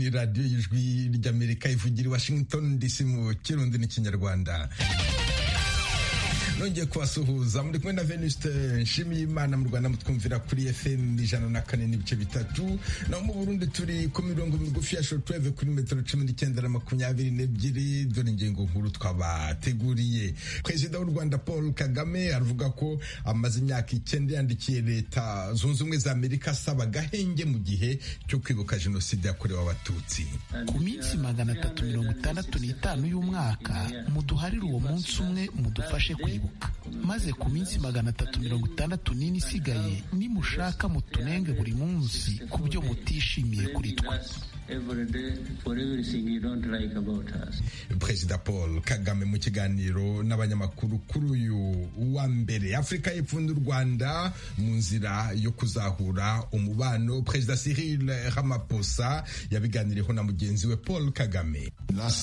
ni radiyo y'ijwi ry'Amerika ivugira i Washington DC mu Kirundi n'Ikinyarwanda. Nongeye kubasuhuza muri kumwe na Venuste Nshimiyimana. Mu Rwanda mutwumvira kuri FM 104.3, naho mu Burundi turi ku mirongo migufi ya shortwave kuri metero 19 na 22. Dore ingingo nkuru twabateguriye. Perezida w'u Rwanda Paul Kagame aravuga ko amaze imyaka 9 yandikiye Leta Zunze Ubumwe za Amerika asaba agahenge mu gihe cyo kwibuka jenoside yakorewe Abatutsi. Ku minsi 365 y'umwaka muduharire uwo munsi umwe mudufashe kwibuka, maze ku minsi 364 isigaye nimushaka mutunenge buri munsi ku byo mutishimiye kuri twe. Perezida Paul Kagame mu kiganiro n'abanyamakuru kuri uyu wa mbere. Afurika y'Epfo n'u Rwanda mu nzira yo kuzahura umubano. Perezida Cyril Ramaphosa yabiganiriyeho na mugenzi we Paul Kagame.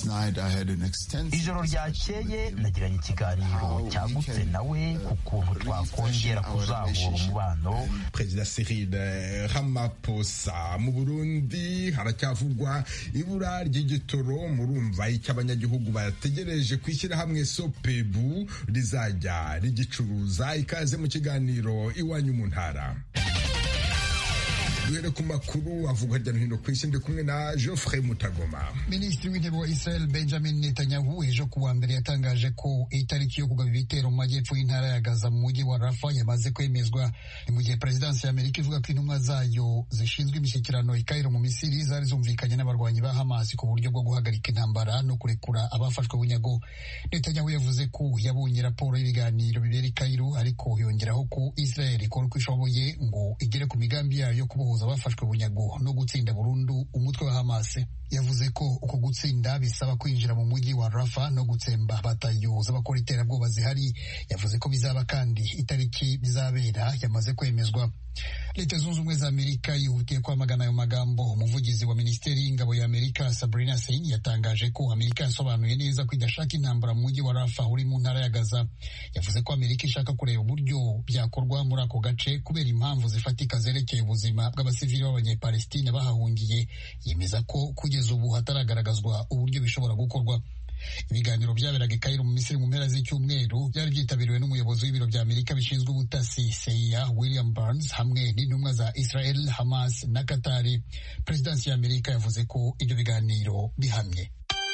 Ijoro ryakeye nagiranye ikiganiro cyagutse nawe ku kuntu twakongera kuzahura umubano. Perezida Cyril Ramaphosa. Mu Burundi haracyavugwa ibura ry'igitoro. Murumva icyo abanyagihugu bategereje kwishyira hamwe Sopebu rizajya rigicuruza. Ikaze mu kiganiro Iwanyu mu Ntara. Duhere ku makuru avuga hirya no hino ku isi, ndi kumwe na Geoffrey Mutagoma. Minisitiri w'intebe wa Israel Benjamin Netanyahu ejo ku wa mbere yatangaje ko itariki yo kugaba ibitero mu majyepfo y'intara ya Gaza mu mujyi wa Rafa yamaze kwemezwa, mu gihe Perezidansi ya Amerika ivuga ko intumwa zayo zishinzwe imishyikirano i Cairo mu Misiri zari zumvikanye n'abarwanyi ba Hamas ku buryo bwo guhagarika intambara no kurekura abafashwe bunyago. Netanyahu yavuze ko yabonye raporo y'ibiganiro bibera i Cairo, ariko yongeraho ko Israel ikora uko ishoboye ngo igere ku migambi yayo yo kubohoza abafashwe bunyago no gutsinda burundu umutwe wa Hamas. Yavuze ko uko gutsinda bisaba kwinjira mu mujyi wa Rafa no gutsemba batayo z'abakora iterabwoba zihari. Yavuze ko bizaba kandi itariki bizabera yamaze kwemezwa. Leta Zunze Ubumwe za Amerika yihutiye kwamagana ayo magambo. Umuvugizi wa Minisiteri y'Ingabo ya Amerika Sabrina Singh yatangaje ko Amerika yasobanuye neza ko idashaka intambara mu mujyi wa Rafa uri mu ntara ya Gaza. Yavuze ko Amerika ishaka kureba uburyo byakorwa muri ako gace kubera impamvu zifatika zerekeye ubuzima bw'abasivili b'Abanyepalestina bahahungiye. Yemeza ko kugeza ubu hataragaragazwa uburyo bishobora gukorwa. Ibiganiro byaberaga i Cairo mu Misiri mu mpera z'icyumweru byari byitabiriwe n'umuyobozi w'ibiro bya Amerika bishinzwe ubutasi CIA William Burns hamwe n'intumwa za Israel, Hamas na Qatar. Perezidansi ya Amerika yavuze ko ibyo biganiro bihamye.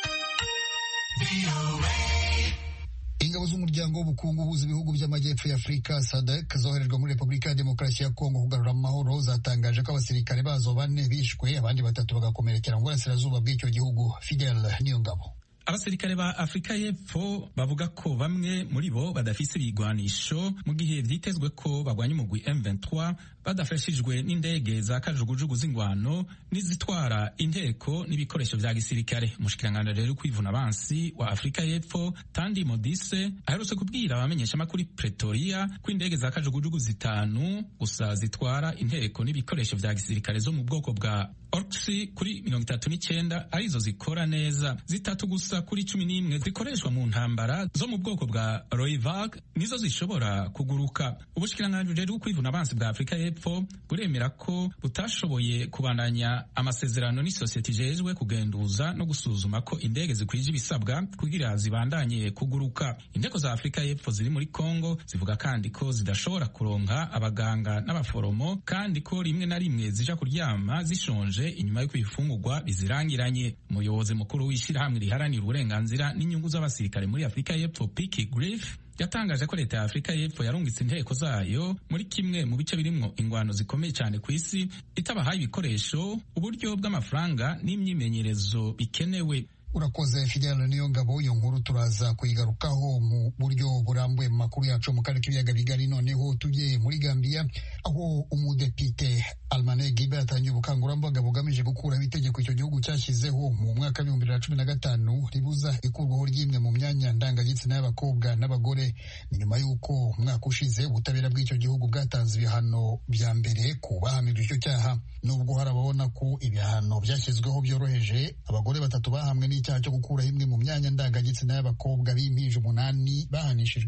Ingabo z'umuryango w'ubukungu uhuza ibihugu by'amajyepfo ya Afurika SADC zoherejwe muri Repubulika ya Demokarasi ya Kongo kugarura amahoro zatangaje ko abasirikare bazo 4 bishwe, abandi 3 bagakomerekera mu burasirazuba bw'icyo gihugu. Fidel Niyongabo. Abasirikare ba Afrika y'Epfo bavuga ko bamwe muri bo badafise ibigwanisho mu gihe vyitezwe ko bagwanya umugwi M23 badafashijwe n'indege za kajugujugu z'ingwano n'izitwara inteko n'ibikoresho vya gisirikare. Umushikiranganje rero kwivuna abansi wa Afrika y'Epfo Tandi Modise aherutse kubwira abamenyesha makuru Pretoria ko indege za kajugujugu 5 gusa zitwara inteko n'ibikoresho vya gisirikare zo mu bwoko bwa Orksi kuri 39 arizo zikora neza, 3 gusa kuri 11 zikoreshwa mu ntambara zo mu bwoko bwa Roivag nizo zishobora kuguruka. Ubushikiranganje rero kwivuna abansi bwa Afrika y'Epfo buremera ko butashoboye kubandanya amasezerano n'isosiyete ijejwe kugenduza no gusuzuma ko indege zikwije ibisabwa kugira zibandanye kuguruka. Indeko za Afrika y'Epfo ziri muri Kongo zivuga kandi ko zidashobora kuronka abaganga n'abaforomo, kandi ko rimwe na rimwe zija kuryama zishonje inyuma yo kwifungurwa bizirangiranye. Umuyobozi mukuru w'ishirahamwe riharanira uburenganzira n'inyungu z'abasirikare muri Afrika y'Epfo Piki Griff yatangaje ko leta ya Afrika y'Epfo yarungitse inteko zayo muri kimwe mu bice birimwo ingwano zikomeye cyane ku isi, itabahaye ibikoresho, uburyo bw'amafaranga n'imyimenyerezo bikenewe. Urakoze Fidel Niyongabo. Iyo nkuru turaza kuyigarukaho mu buryo burambuye mu makuru yacu mu karere k'ibiyaga bigari. Noneho tujye muri Gambia aho umudepite Almane Gibe yatangiye ubukangurambaga bugamije gukuraho itegeko icyo gihugu cyashyizeho mu mwaka wa 2015 ribuza ikurwaho ry'imwe mu myanya ndangagitsina y'abakobwa n'abagore. Ni nyuma y'uko umwaka ushize ubutabera bw'icyo gihugu bwatanze ibihano bya mbere ku bahamijwe icyo cyaha. Nubwo hari ababona ko ibihano byashyizweho byoroheje, abagore 3 bahamwe icyaha cyo gukuraho imwe mu myanya ndangagitsina y'abakobwa b'impinja 8 bahanishijwe ihazabu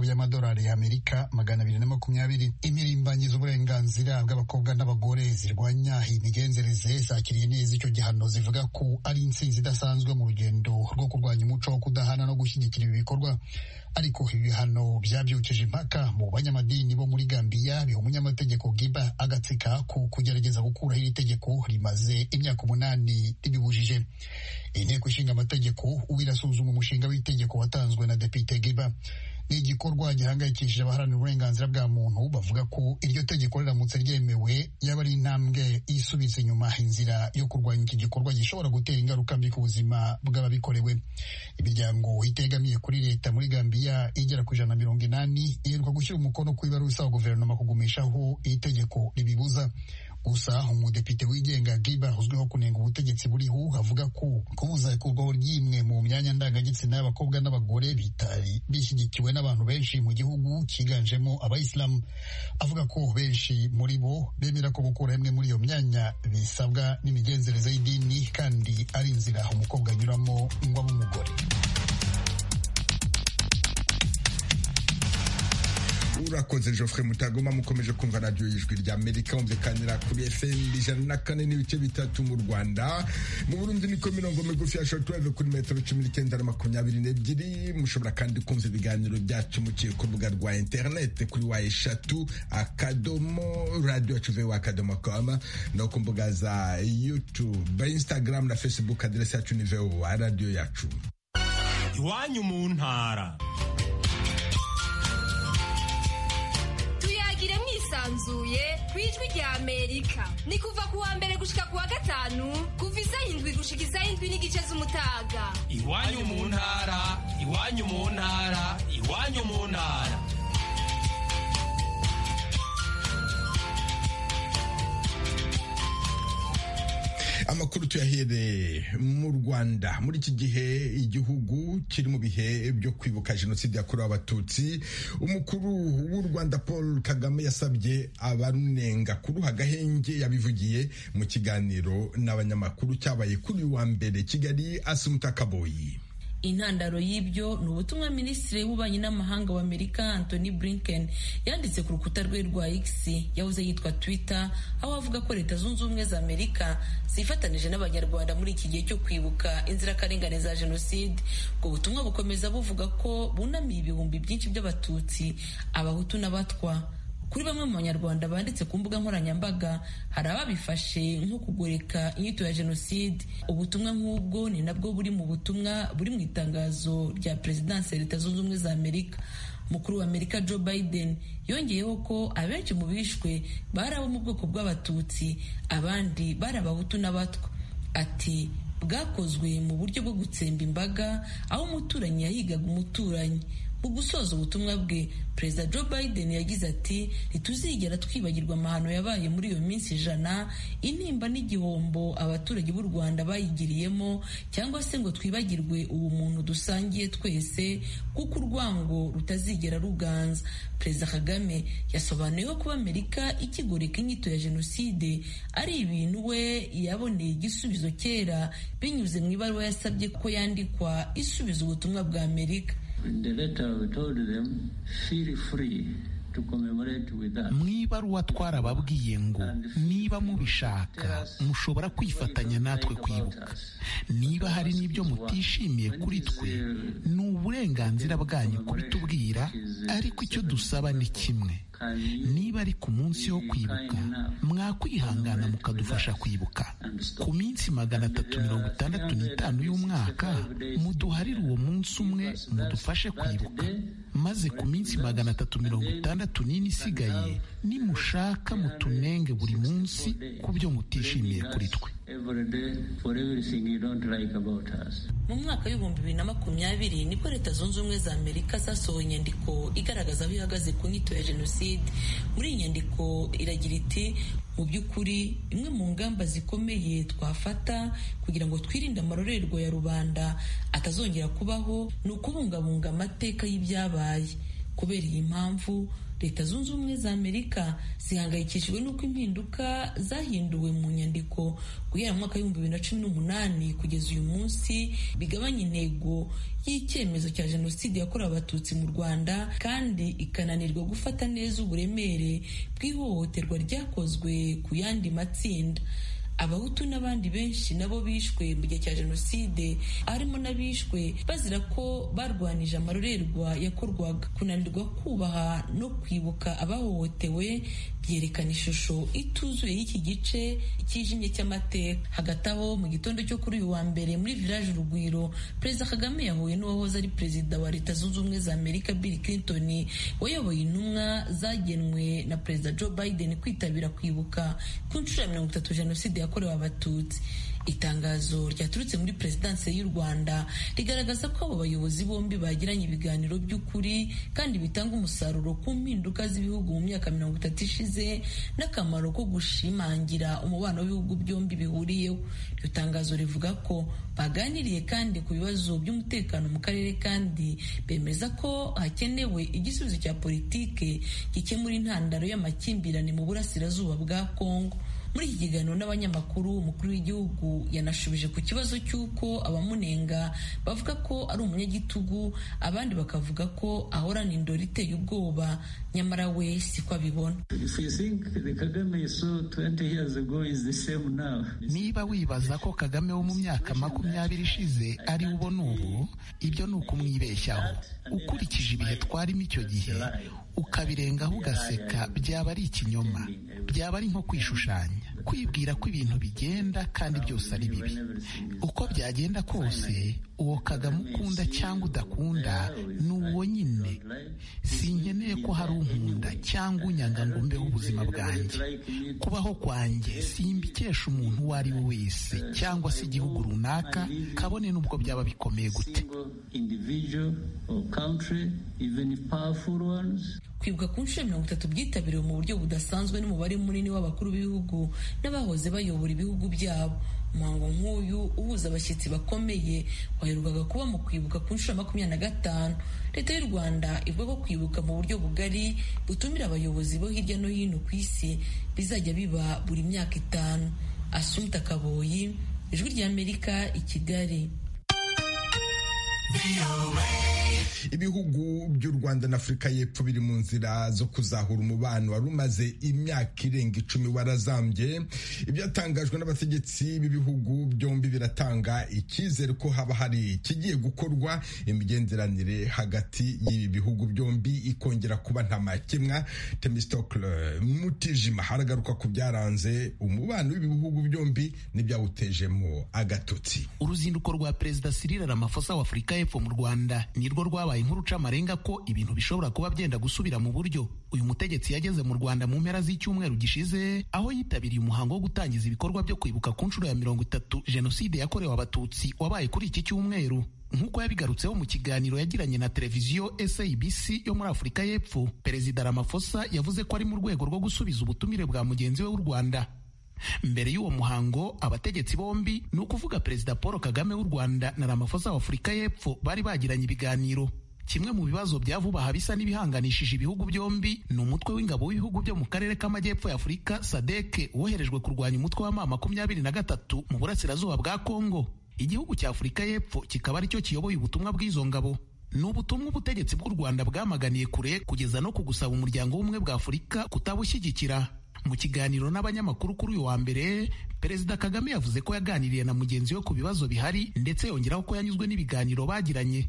ihazabu y'amadolari y'Amerika 220. Imirimbanyi z'uburenganzira bw'abakobwa n'abagore zirwanya imigenzereze zakiriye neza icyo gihano, zivuga ko ari intsinzi idasanzwe mu rugendo rwo kurwanya umuco wo kudahana no gushyigikira ibi bikorwa. Ariko ibi bihano byabyukije impaka mu banyamadini bo muri Gambia, biha umunyamategeko Giba agatsika ko kugerageza gukuraho iri tegeko rimaze imyaka 8 ribibujije. Inteko ishinga amategeko irasuzuma umushinga w'itegeko watanzwe na Depite Giba. Ni igikorwa gihangayikishije abaharanira uburenganzira bwa muntu, bavuga ko iryo tegeko riramutse ryemewe yaba ari intambwe isubiza inyuma inzira yo kurwanya iki gikorwa gishobora gutera ingaruka mbi ku buzima bw'ababikorewe. Imiryango itegamiye kuri leta muri Gambia igera ku 180 iheruka gushyira umukono ku ibaruwa isaba guverinoma kugumishaho iri tegeko ribibuza. Gusa umudepite wigenga Giba uzwiho kunenga ubutegetsi buriho avuga ko kubuza ikurwaho ry'imwe mu myanya ndangagitsina y'abakobwa n'abagore bitari bishyigikiwe n'abantu benshi mu gihugu cyiganjemo abayisilamu. Avuga ko benshi muri bo bemera ko gukura imwe muri iyo myanya bisabwa n'imigenzereze y'idini kandi ari inzira umukobwa anyuramo ngo abe umugore. Urakoze Geoffrey Mutagoma. Mukomeje kumva radio y'Ijwi ry'Amerika, umvikanira kuri FM 104.3 mu Rwanda. Mu Burundi niko mirongo migufi ya shortwave kuri metero 1922. Mushobora kandi kumva ibiganiro byacu mu rubuga rwa internet kuri eshatu radio@voa.com no ku mbuga za YouTube, Instagram na Facebook. Adresse yacu ni VOA radio yacu. Iwanyu mu ntara. Sanzuye kwijwi rya Amerika ni kuva kuwa mbere gushika kuwa gatanu kuva 7 gushika 7 n'igice z'umutaga. Iwanyu mu ntara, iwanyu mu ntara, iwanyu mu ntara. Amakuru tuyahere mu Rwanda. Muri iki gihe igihugu kiri mu bihe byo kwibuka jenoside yakorewe Abatutsi, umukuru w'u Rwanda Paul Kagame yasabye abarunenga kuruha agahenge. Yabivugiye mu kiganiro n'abanyamakuru cyabaye kuri wa mbere Kigali. Asumta Kaboyi. Intandaro y'ibyo ni ubutumwa Minisitiri w'Ububanyi n'Amahanga wa Amerika Anthony Blinken yanditse ku rukuta rwe rwa X yahoze yitwa Twitter, aho avuga ko Leta Zunze Ubumwe za Amerika zifatanije n'Abanyarwanda muri iki gihe cyo kwibuka inzirakarengane za jenoside. Ubwo butumwa bukomeza buvuga ko bunamiye ibihumbi byinshi by'Abatutsi, Abahutu n'Abatwa. Kuri bamwe mu Banyarwanda banditse ku mbuga nkoranyambaga, hari ababifashe nko kugoreka inyito ya jenoside. Ubutumwa nk'ubwo ni nabwo buri mu butumwa buri mu itangazo rya Perezidansi ya Leta Zunze Ubumwe za Amerika. Umukuru wa Amerika Joe Biden yongeyeho ko abenshi mu bishwe bari abo mu bwoko bw'Abatutsi, abandi bari Abahutu n'Abatwa. Ati bwakozwe mu buryo bwo gutsemba imbaga, aho umuturanyi yahigaga umuturanyi. Mu gusoza ubutumwa bwe, Perezida Joe Biden yagize ati ntituzigera twibagirwa amahano yabaye muri iyo minsi 100, intimba n'igihombo abaturage b'u Rwanda bayigiriyemo, cyangwa se ngo twibagirwe ubumuntu dusangiye twese, kuko urwango rutazigera ruganza. Perezida Kagame yasobanuye ko Amerika ikigoreka inyito ya jenoside ari ibintu we yaboneye igisubizo kera binyuze mu ibaruwa yasabye ko yandikwa isubiza ubutumwa bwa Amerika. Mu ibaruwa twarababwiye ngo niba mubishaka mushobora kwifatanya natwe kwibuka. Niba hari n'ibyo mutishimiye kuri twe, ni uburenganzira bwanyu kubitubwira, ariko icyo dusaba ni kimwe: niba ari ku munsi wo kwibuka, mwakwihangana mukadufasha kwibuka. Ku minsi 365 y'umwaka, muduharire uwo munsi umwe mudufashe kwibuka, maze ku minsi 364 isigaye nimushaka mutunenge buri munsi ku byo mutishimiye kuri twe. Mu mwaka w'ibihumbi 2020 nibwo Leta Zunze Ubumwe za Amerika zasohoye inyandiko igaragaza aho ihagaze ku nyito ya jenoside. Muri iyi nyandiko iragira iti mu by'ukuri imwe mu ngamba zikomeye twafata kugira ngo twirinde amarorerwa ya rubanda atazongera kubaho ni ukubungabunga amateka y'ibyabaye. Kubera iyi mpamvu Leta Zunze Ubumwe za Amerika zihangayikishijwe n'uko impinduka zahinduwe mu nyandiko guhera mu mwaka w'2018 kugeza uyu munsi bigabanya intego y'icyemezo cya jenoside yakorewe abatutsi mu Rwanda kandi ikananirwa gufata neza uburemere bw'ihohoterwa ryakozwe ku yandi matsinda. Abahutu n'abandi benshi nabo bishwe mu gihe cya jenoside, harimo n'abishwe bazira ko barwanije amarorerwa yakorwaga. Kunanirwa kubaha no kwibuka abahohotewe byerekana ishusho ituzuye y'iki gice cyijimye cy'amateka. Hagati aho mu gitondo cyo kuri uyu wa mbere muri village Urugwiro, Perezida Kagame yahuye n'uwahoze ari Perezida wa Leta Zunze Ubumwe za Amerika Bill Clinton, wayoboye intumwa zagenwe na Perezida Joe Biden kwitabira kwibuka ku nshuro ya 30 jenoside yakorewe abatutsi. Itangazo ryaturutse muri Perezidansi y'u Rwanda rigaragaza ko abo bayobozi bombi bagiranye ibiganiro by'ukuri kandi bitanga umusaruro ku mpinduka z'ibihugu mu myaka 30 ishize n'akamaro ko gushimangira umubano w'ibihugu byombi bihuriyeho. Iryo tangazo rivuga ko baganiriye kandi ku bibazo by'umutekano mu karere kandi bemeza ko hakenewe igisubizo cya politike gikemura intandaro y'amakimbirane mu burasirazuba bwa Kongo. Muri iki kiganiro n'abanyamakuru, umukuru w'igihugu yanashubije ku kibazo cy'uko abamunenga bavuga ko ari umunyagitugu, abandi bakavuga ko ahorana indoro iteye ubwoba, nyamara we siko abibona. Niba wibaza ko Kagame wo mu myaka 20 ishize ari ubona ubu, ibyo ni ukumwibeshyaho. Ukurikije ibihe twarimo icyo gihe ukabirengaho ugaseka, byaba ari ikinyoma, byaba ari nko kwishushanya, kwibwira ko ibintu bigenda kandi byose ari bibi. Uko byagenda kose, uwo Kagame ukunda cyangwa udakunda ni uwo nyine. Sinkeneye ko hari unkunda cyangwa unyanga ngo mbeho ubuzima bwanjye. Kubaho kwanjye simbikesha umuntu uwo ari we wese cyangwa se igihugu runaka, kabone n'ubwo byaba bikomeye gute. Kwibuka ku nshuro 30 byitabiriwe mu buryo budasanzwe n'umubare munini w'abakuru b'ibihugu n'abahoze bayobora ibihugu byabo. Umuhango nk'uyu uhuza abashyitsi bakomeye waherukaga kuba mu kwibuka ku nshuro 25. Leta y'u Rwanda ivuga ko kwibuka mu buryo bugari butumira abayobozi bo hirya no hino ku isi bizajya biba buri myaka 5. Assumpta Kaboyi, Ijwi ry'Amerika, i Kigali. Ibihugu by'u Rwanda na Afurika y'Epfo biri mu nzira zo kuzahura umubano wari umaze imyaka irenga 10 warazambye. Ibyatangajwe n'abategetsi b'ibihugu byombi biratanga icyizere ko haba hari ikigiye gukorwa, imigenderanire hagati y'ibi bihugu byombi ikongera kuba nta makemwa. Themistocle Mutijima haragaruka ku byaranze umubano w'ibi bihugu byombi n'ibyawutejemo agatotsi. Uruzinduko rwa Perezida Cyril Ramaphosa wa Afurika y'Epfo mu Rwanda nirwo rwabaye inkuru c'amarenga ko ibintu bishobora kuba byenda gusubira mu buryo. Uyu mutegetsi yageze mu Rwanda mu mpera z'icyumweru gishize, aho yitabiriye umuhango wo gutangiza ibikorwa byo kwibuka ku nshuro ya 30 jenoside yakorewe abatutsi wabaye kuri iki cyumweru. Nk'uko yabigarutseho mu kiganiro yagiranye na televiziyo SABC yo muri Afurika y'Epfo, Perezida Ramaphosa yavuze ko ari mu rwego rwo gusubiza ubutumire bwa mugenzi we w'u Rwanda. Mbere y'uwo muhango, abategetsi bombi, ni ukuvuga Perezida Paul Kagame w'u Rwanda na Ramaphosa wa Afurika y'Epfo, bari bagiranye ibiganiro. Kimwe mu bibazo bya vuba aha bisa n'ibihanganishije ibihugu byombi ni umutwe w'ingabo w'ibihugu byo mu karere k'amajyepfo ya Afurika SADC woherejwe kurwanya umutwe wa M23 mu burasirazuba bwa Kongo. Igihugu cya Afurika y'Epfo kikaba aricyo kiyoboye ubutumwa bw'izo ngabo. Ni ubutumwa ubutegetsi bw'u Rwanda bwamaganiye kure kugeza no kugusaba umuryango w'ubumwe bwa Afurika kutabushyigikira. Mu kiganiro n'abanyamakuru kuri uyu wa mbere, Perezida Kagame yavuze ko yaganiriye na mugenzi we ku bibazo bihari ndetse yongeraho ko yanyuzwe n'ibiganiro bagiranye.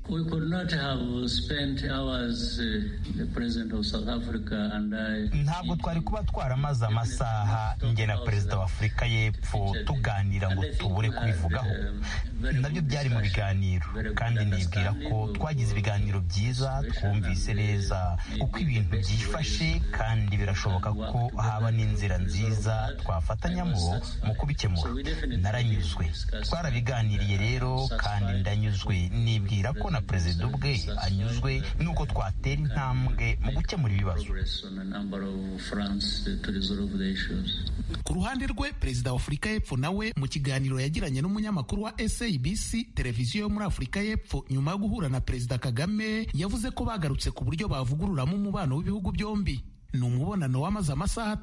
Ntabwo twari kuba twaramaze amasaha njye na Perezida wa Afurika y'Epfo tuganira ngo tubure kubivugaho. Nabyo byari mu biganiro kandi nibwira ko twagize ibiganiro byiza, twumvise neza uko ibintu byifashe kandi birashoboka ko haba inzira nziza twafatanyamo mu kubikemura. Naranyuzwe, twarabiganiriye rero kandi ndanyuzwe, nibwira ko na perezida ubwe anyuzwe nuko twatera intambwe mu gukemura ibibazo. Ku ruhande rwe perezida wa Afurika y'Epfo nawe mu kiganiro yagiranye n'umunyamakuru wa SABC televiziyo yo muri Afurika y'Epfo nyuma yo guhura na perezida Kagame yavuze ko bagarutse ku buryo bavugururamo umubano w'ibihugu byombi. Ni umubonano wamaze amasaha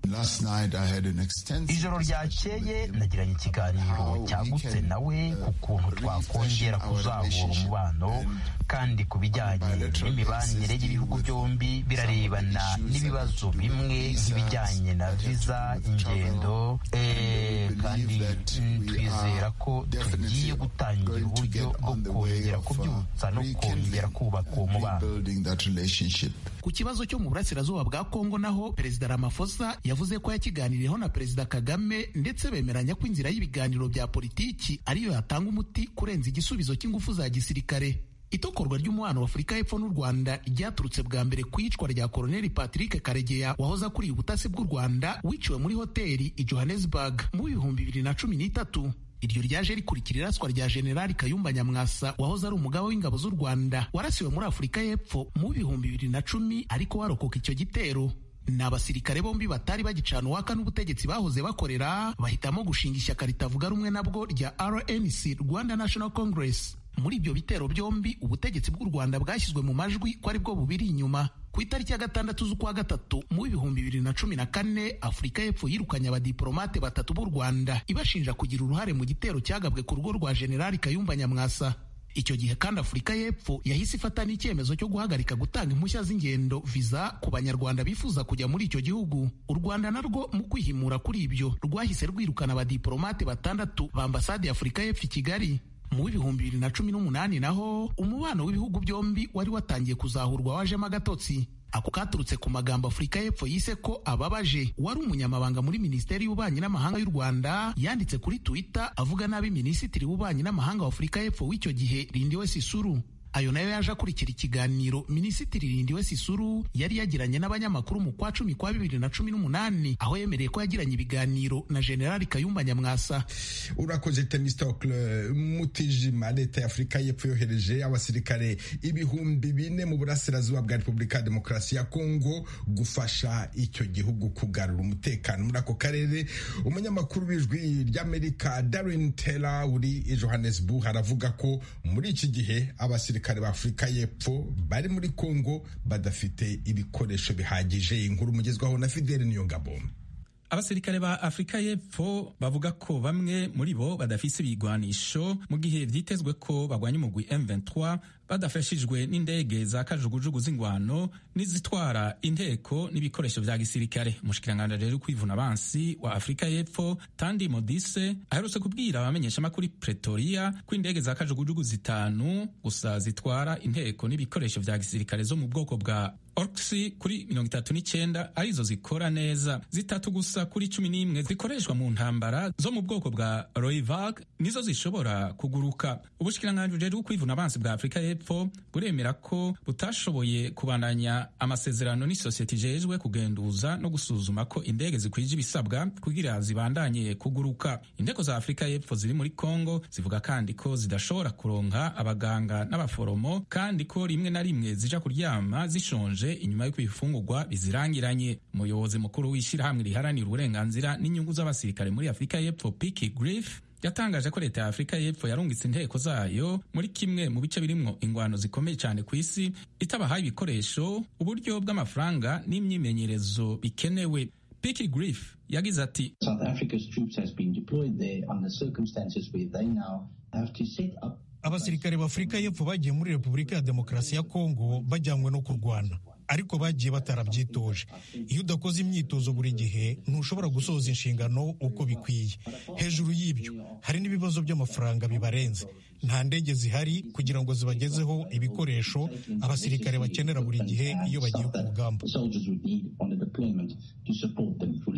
3. Ijoro ryakeye nagiranye ikiganiro cyagutse nawe ku kuntu twakongera kuzahura umubano, kandi ku bijyanye n'imibanire y'ibihugu byombi birarebana n'ibibazo bimwe nk'ibijyanye na viza, ingendo, kandi twizera ko tugiye gutangira uburyo bwo kongera kubyutsa no kongera kubaka uwo mubano. Ku kibazo cyo mu burasirazuba bwa Kongo naho perezida Ramaphosa yavuze ko yakiganiriyeho na perezida Kagame ndetse bemeranya ko inzira y'ibiganiro bya politiki ariyo yatanga umuti kurenza igisubizo cy'ingufu za gisirikare. Itokorwa ry'umubano wa Afurika y'Epfo n'u Rwanda ryaturutse bwa mbere ku iyicwa rya Koloneli Patrick Karegeya wahoze akuriye ubutasi bw'u Rwanda wiciwe muri hoteli i Johannesburg mu 2013. Iryo ryaje rikurikira iraswa rya Generali Kayumba Nyamwasa wahoze ari umugaba w'ingabo z'u Rwanda warasiwe muri Afurika y'Epfo mu 2010 ariko warokoka icyo gitero. N'abasirikare bombi batari bagicana uwaka n'ubutegetsi bahoze bakorera bahitamo gushinga ishyaka ritavuga rumwe nabwo rya RNC, Rwanda National Congress. Muri ibyo bitero byombi ubutegetsi bw'u Rwanda bwashyizwe mu majwi ko ari bwo bubiri inyuma. Ku itariki ya 6 z'ukwa gatatu mu 2014 Afurika y'Epfo yirukanye abadiplomate 3 b'u Rwanda ibashinja kugira uruhare mu gitero cyagabwe ku rugo rwa Generali Kayumba Nyamwasa. Icyo gihe kandi Afurika y'Epfo yahise ifata n'icyemezo cyo guhagarika gutanga impushya z'ingendo visa ku banyarwanda bifuza kujya muri icyo gihugu. U Rwanda narwo mu kwihimura kuri ibyo rwahise rwirukana abadiplomate 6 ba ambasade ya Afurika y'Epfo i Kigali. Mu 2018 naho umubano w'ibihugu byombi wari watangiye kuzahurwa wajemo agatotsi. Ako katurutse ku magambo Afurika y'Epfo yise ko ababaje. Wari umunyamabanga muri Minisiteri y'Ububanyi n'Amahanga y'u Rwanda yanditse kuri Twitter avuga nabi Minisitiri w'Ububanyi n'Amahanga wa Afurika y'Epfo w'icyo gihe Lindiwe Sisulu. Ayo nayo yaje akurikira ikiganiro Minisitiri Lindiwe Sisulu yari yagiranye n'abanyamakuru mu kwa 10 kwa 2018 aho yemereye ko yagiranye ibiganiro na Generali Kayumba Nyamwasa. Urakoze Temistocle Mutijima. Leta ya Afurika y'Epfo yohereje abasirikare 4,000 mu burasirazuba bwa Repubulika ya Demokarasi ya Kongo gufasha icyo gihugu kugarura umutekano muri ako karere. Umunyamakuru w'ijwi ry'Amerika Darren Taylor uri i Johannesburg aravuga ko muri iki gihe abasirikare ba Afurika y'Epfo bari muri Kongo badafite ibikoresho bihagije. Inkuru mugezwaho na Fidel Niyongabo. Abasirikare ba Afurika y'Epfo bavuga ko bamwe muri bo badafise ibigwanisho mu gihe vyitezwe ko bagwanya umugwi M23 badafashijwe n'indege za kajugujugu z'ingwano n'izitwara inteko n'ibikoresho vya gisirikare. Umushikiranganje rero kwivuna abansi wa Afurika y'Epfo Tandi Modise aherutse kubwira abamenyesha makuru Pretoria ko indege za kajugujugu 5 gusa zitwara inteko n'ibikoresho vya gisirikare zo mu bwoko bwa Orksi kuri 39 arizo zikora neza, 3 gusa kuri 11 zikoreshwa mu ntambara zo mu bwoko bwa Roivag nizo zishobora kuguruka. Ubushikiranganje rero kwivuna abansi bwa Afurika y'Epfo buremera ko butashoboye kubandanya amasezerano n'isosiyete ijejwe kugenduza no gusuzuma ko indege zikwije ibisabwa kugira zibandanye kuguruka. Indeko za Afurika y'Epfo ziri muri Kongo zivuga kandi ko zidashobora kuronka abaganga n'abaforomo kandi ko rimwe na rimwe zija kuryama zishonje inyuma y'uko ibifungurwa bizirangiranye. Umuyobozi mukuru w'ishirahamwe riharanira uburenganzira n'inyungu z'abasirikare muri Afurika y'Epfo Picky Griff yatangaje ko leta ya Afurika y'Epfo yarungitse inteko zayo muri kimwe mu bice birimwo ingwano zikomeye cyane ku isi itabahaye ibikoresho, uburyo bw'amafaranga n'imyimenyerezo bikenewe. Picky Griff yagize ati South Africa's troops has been deployed there under circumstances where they now have to set up. Abasirikare b'Afurika y'Epfo bagiye muri Repubulika ya Demokarasi ya Kongo bajyanywe no kurwana, ariko bagiye batarabyitoje. Iyo udakoze imyitozo buri gihe ntushobora gusoza inshingano uko bikwiye. Hejuru y'ibyo hari n'ibibazo by'amafaranga bibarenze. Nta ndege zihari kugira ngo zibagezeho ibikoresho abasirikare bakenera buri gihe iyo bagiye ku rugamba.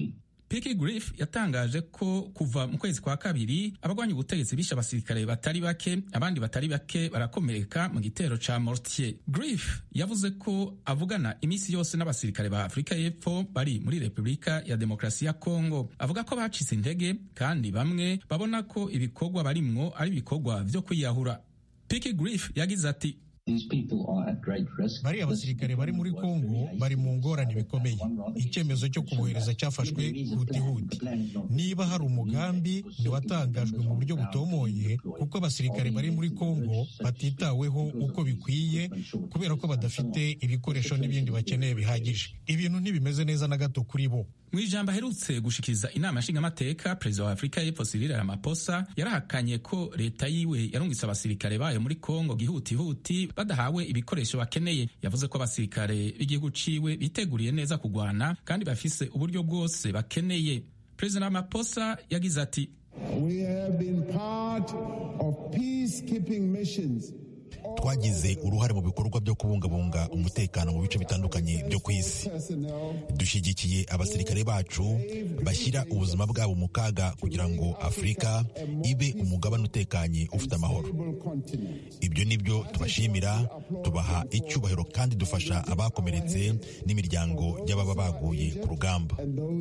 Picky Griff yatangaje ko kuva mu kwezi kwa kabiri abagwanya ubutegetsi bishe abasirikare batari bake, abandi batari bake barakomereka mu gitero ca Mortier. Griff yavuze ko avugana imisi yose n'abasirikare ba Afrika y'Epfo bari muri Repubulika ya Demokarasi ya Kongo. Avuga ko bacitse intege kandi bamwe babona ko ibikorwa barimwo ari ibikorwa vyo kwiyahura. Picky Griff yagize ati: bariya basirikare bari muri Kongo bari mu ngorane bikomeye. Icyemezo cyo kubohereza cyafashwe hutihuti. Niba hari umugambi ntiwatangajwe mu buryo butomoye, kuko abasirikare bari muri Kongo batitaweho uko bikwiye kubera ko badafite ibikoresho n'ibindi bakeneye bihagije. Ibintu ntibimeze neza na gato kuri bo. Mu ijambo aherutse gushikiriza inama nshingamateka, perezida wa Afrika y'Epfo Cyril Ramaphosa yarahakanye ko leta yiwe yarungitse abasirikare bayo muri Kongo gihutihuti badahawe ibikoresho bakeneye. Yavuze ko abasirikare b'igihugu ciwe biteguriye neza kugwana kandi bafise uburyo bwose bakeneye. Perezida Ramaphosa yagize ati: We have been part of peacekeeping missions. Twagize uruhare mu bikorwa byo kubungabunga umutekano mu bice bitandukanye byo ku isi. Dushyigikiye abasirikare bacu bashyira ubuzima bwabo mu kaga kugira ngo Afurika ibe umugabane utekanye ufite amahoro. Ibyo nibyo tubashimira, tubaha icyubahiro kandi dufasha abakomeretse n'imiryango y'ababa baguye ku rugamba.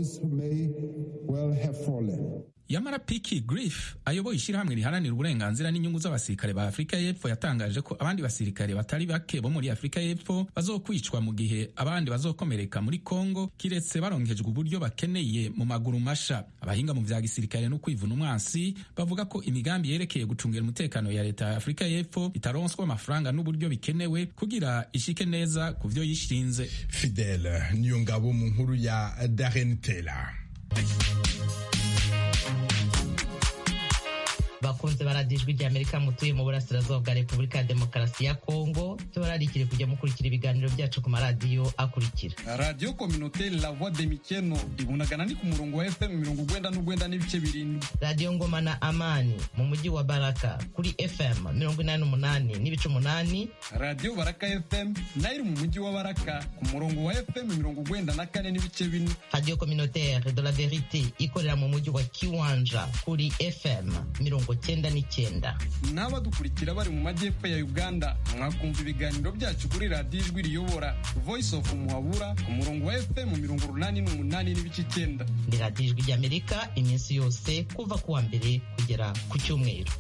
Yamara Picky Griff ayoboye ishyirahamwe riharanira uburenganzira n'inyungu z'abasirikare ba Afrika y'Epfo yatangaje ko abandi basirikare batari bake bo muri Afrika y'Epfo bazokwicwa mu gihe abandi bazokomereka muri Kongo kiretse baronkejwe uburyo bakeneye mu maguru masha. Abahinga mu vya gisirikare no kwivuna umwansi bavuga ko imigambi yerekeye gucungira umutekano ya leta ya Afrika y'Epfo itaronswa amafaranga n'uburyo bikenewe kugira ishike neza ku vyo yishinze. Fidele niyo ngabo mu nkuru ya Darren Taylor. Bakunze baradijwe ry'Amerika mutuye mu burasirazuba bwa Repubulika ya Demokarasi ya Kongo, tubararikire kujya mukurikira ibiganiro byacu ku maradiyo akurikira: Radio Communautaire La Voix de Mikeno ibunagana ni ku murongo wa FM 99.7, Radio Ngoma na Amani mu mujyi wa Baraka kuri FM 88.8, Radio Baraka FM nayo mu mujyi wa Baraka ku murongo wa FM 94.4, Radio Communautaire de la Vérité ikorera mu mujyi wa Kiwanja kuri FM 99. N'abadukurikira bari mu majyepfo ya Uganda mwakumva ibiganiro byacu kuri Radio Ijwi Riyobora Voice of Muhabura ku murongo wa FM 88.9. Ni Radio Ijwi ry'Amerika iminsi yose kuva ku wa mbere kugera ku cyumweru.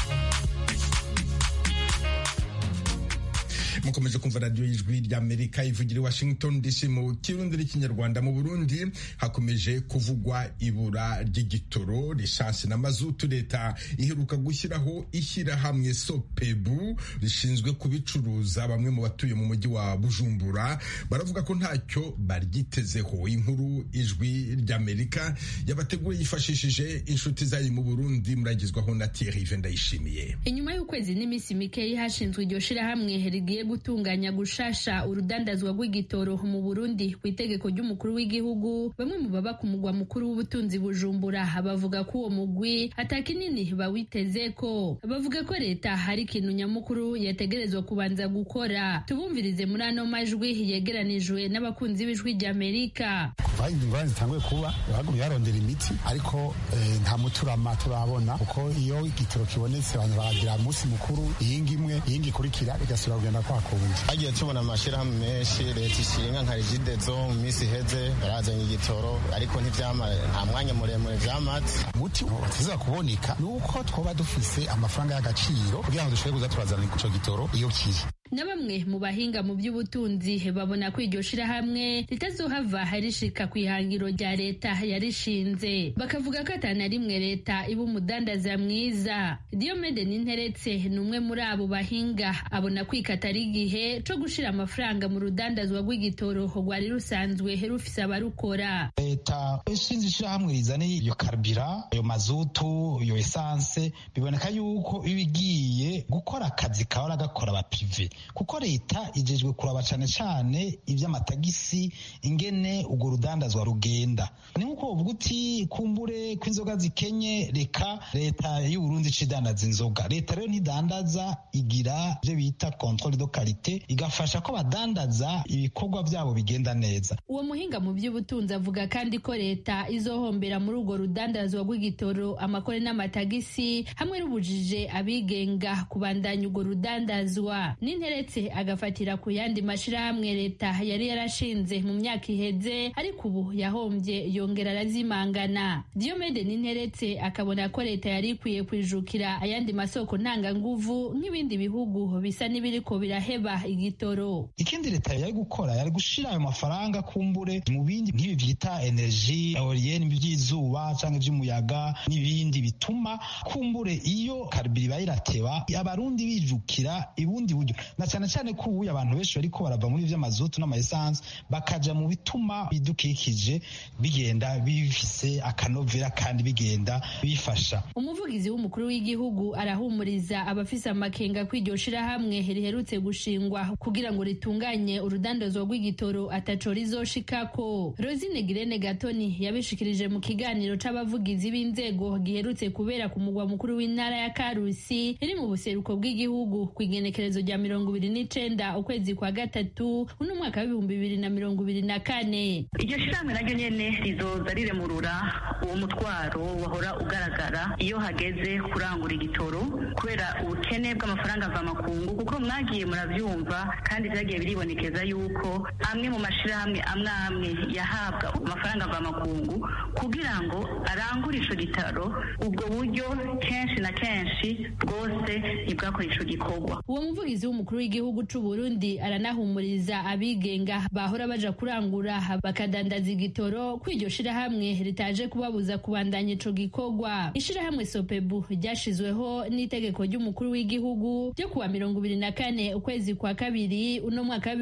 Mukomeje kumva radio y'Ijwi ry'Amerika ivugira Washington DC mu Kirundi n'Ikinyarwanda. Mu Burundi hakomeje kuvugwa ibura ry'igitoro, lisansi na mazutu. Leta iheruka gushyiraho ishyirahamwe Sopebu rishinzwe kubicuruza. Bamwe mu batuye mu mujyi wa Bujumbura baravuga ko ntacyo baryitezeho. Inkuru Ijwi ry'Amerika yabateguye yifashishije inshuti zayo mu Burundi, muragizwaho na Thierry Vendayishimiye. Inyuma y'ukwezi n'imisi mike hashinzwe iryo shirahamwe rigiye gutunganya gushasha urudandazwa rw'igitoro mu Burundi ku itegeko ry'umukuru w'igihugu, bamwe mu baba ku mugwa mukuru w'ubutunzi Bujumbura bavuga ko uwo mugwi atakinini bawiteze ko. Bavuga ko leta hari ikintu nyamukuru yategerezwa kubanza gukora. Tubumvirize muri ano majwi yegeranijwe n'abakunzi b'Ijwi ry'Amerika. Kuva ingorane zitanguye kuba bagumye barondera imiti, ariko nta muturama turabona, kuko iyo igitoro kibonetse abantu baragira umunsi mukuru, iyingi imwe iyingi ikurikira bigasubira kugenda kwa kundi. Hagiye tubona amashirahamwe menshi leta ishinga nka Regidezo mu minsi iheze barazanye igitoro, ariko nta mwanya muremure vyamaze. Umuti utiza kuboneka nuko twoba dufise amafaranga y'agaciro kugira ngo dushobore kuza turazana ico gitoro iyo kiri. Na bamwe mu bahinga mu by'ubutunzi babona ko iryo shirahamwe ritazohava harishika ku ihangiro rya leta yarishinze. Bakavuga ko atana rimwe leta iba umudandaza mwiza. Diomede Ninteretse ni umwe muri abo bahinga, abona kwikata ari igihe co gushira amafaranga mu rudandazwa rw'igitoro rwari rusanzwe rufise abarukora. Leta ishinze ishirahamwe rizane iyo karibira, iyo mazutu, iyo esanse, biboneka yuko ibigiye gukora akazi kahora gakora aba prive. kuko leta ijejwe kuraba cane cane ivy'amatagisi ingene urwo rudandazwa rugenda. Ni nkuko uvuga uti kumbure kw'inzoga zikenye reka leta y'u Burundi icidandaza inzoga. Leta rero ntidandaza, igira ivyo bita controle de qualité, igafasha ko badandaza ibikorwa vyabo bigenda neza. Uwo muhinga mu by'ubutunzi avuga kandi ko leta izohombera muri urwo rudandazwa rw'igitoro, amakore n'amatagisi hamwe n'ubujije abigenga kubandanya urwo rudandazwa. Ninteretse agafatira ku yandi mashirahamwe leta yari yarashinze mu myaka iheze, ariko ubu yahombye yongera arazimangana. Diomede Ninteretse akabona ko leta yari ikwiye kwijukira ayandi masoko ntanganguvu nk'ibindi bihugu bisa n'ibiriko biraheba igitoro. Ikindi leta yari gukora yari gushira ayo mafaranga kumbure mu bindi nk'ibi vyita energie eolienne, by'izuba canke vy'umuyaga n'ibindi bituma kumbure iyo karibiri bayirateba abarundi bijukira ibundi buryo, na cyane cyane ko ubu abantu benshi bariko barava muri vy'amazutu n'amaessence bakaja mu bituma bidukikije bigenda bifise akanovera kandi bigenda bifasha. Umuvugizi w'umukuru w'igihugu arahumuriza abafise amakenga kw'iryo shirahamwe riherutse gushingwa kugira ngo ritunganye urudandazwa rw'igitoro ataco rizoshikako. Rosine Girene Gatoni yabishikirije mu kiganiro c'abavugizi b'inzego giherutse kubera ku mugwa mukuru w'intara ya Karusi iri mu buseruko bw'igihugu kw'igenekerezo rya 29 ukwezi kwa gatatu uno mwaka wa 2024. Iryo shirahamwe naryo nyene rizoza riremurura uwo mutwaro wahora ugaragara iyo hageze kurangura igitoro kubera ubukene bw'amafaranga mvamakungu, kuko mwagiye muravyumva kandi vyagiye biribonekeza yuko amwe mu mashirahamwe amwe yahabwa amafaranga mvamakungu kugira ngo arangure ico gitoro, ubwo buryo kenshi na kenshi bwose ntibwakora ico gikorwa. Uwo muvugizi w'umukuru w'igihugu c'u Burundi aranahumuriza abigenga bahora baja kurangura bakadandaza igitoro kw'iryo shirahamwe ritaje kubabuza kubandanya ico gikorwa. Ishirahamwe Sopebu ryashizweho n'itegeko ry'umukuru w'igihugu ryo kuwa 24 ukwezi kwa kabiri uno mwaka wa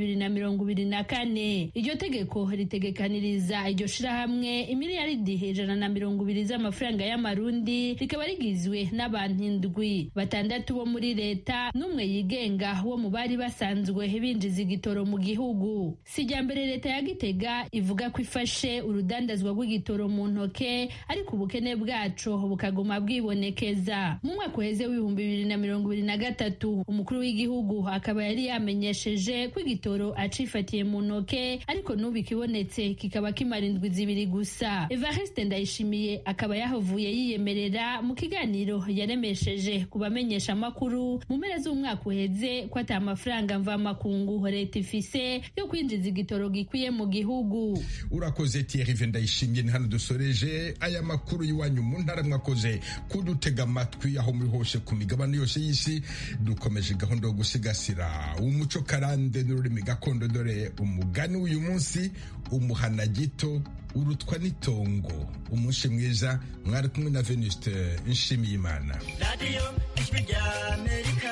2024. Iryo tegeko ritegekaniriza iryo shirahamwe imiliyaridi 120 z'amafaranga y'amarundi, rikaba rigizwe n'abantu 7, 6 bo muri leta n'umwe yigenga wo mu bari basanzwe binjiza igitoro mu gihugu. Sijambere leta ya Gitega ivuga ko ifashe urudandazwa rw'igitoro mu ntoke, ariko ubukene bwaco bukaguma bwibonekeza. Mu mwaka uheze w'2023 umukuru w'igihugu akaba yari yamenyesheje ko igitoro acifatiye mu ntoke, ariko n'ubu ikibonetse kikaba kimara indwi 2 gusa. Evariste Ndayishimiye akaba yahavuye yiyemerera mu kiganiro yaremesheje kubamenyesha amakuru mu mpera z'umwaka uheze ko ata amafaranga mvamakungu leta ifise yo kwinjiza igitoro gikwiye mu gihugu. Urakoze Thierry Ndayishimiye. Ni hano dusoreje aya makuru y'iwanyu mu ntara. Mwakoze kudutega amatwi aho muri hose ku migabane yose y'isi. Dukomeje gahunda yo gusigasira umuco karande n'ururimi gakondo. Dore umugani w'uyu munsi: umuhana gito urutwa n'itongo. Umunsi mwiza. Mwari kumwe na Venuste Nshimiyimana. Radio Ijwi rya Amerika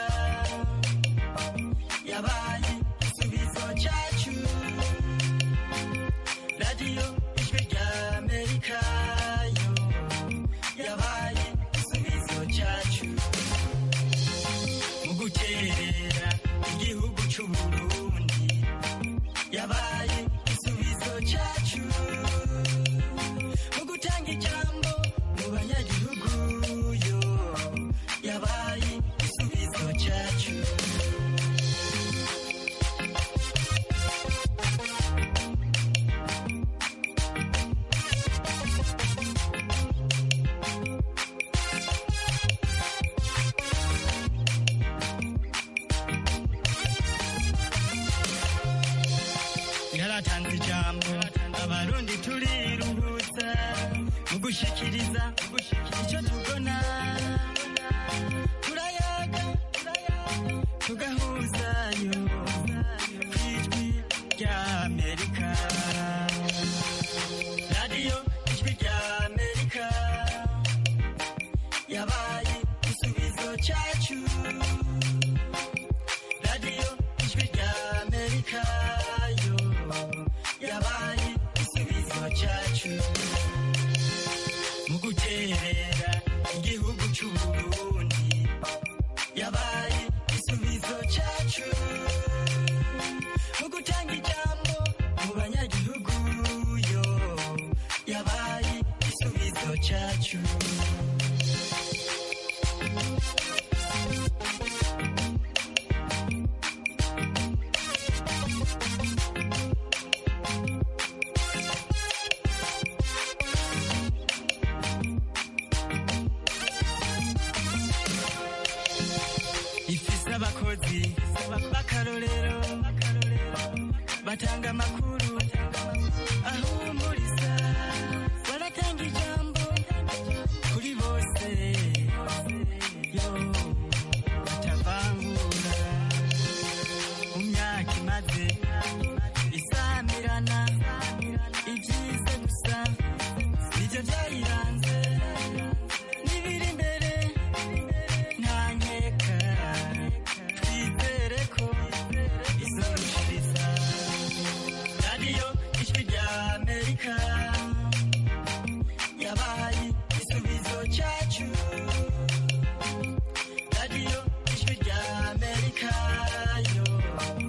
yabaye igisubizo cyacu. Radio Ijwi rya Amerika yabaye igisubizo cyacu mu guterera igihugu cy'u Burundi. Yabaye igisubizo cyacu mu gutanga ijambo mu banyagihugu. Yabaye igisubizo cyacu. Yaratanze ijambo abarundi turiruhutsa mu gushikiriza icyo tubona. Turayaga tugahuzayo Ijwi rya Amerika. Radio Ijwi rya Amerika yabaye igisubizo cyacu. Radio Ijwi rya Amerika yabaye igisubizo cyacu mu guterera igihugu cy'u Burundi. Yabaye igisubizo cyacu. cyacu ifise abakozi b'akarorero batanga amakuru aho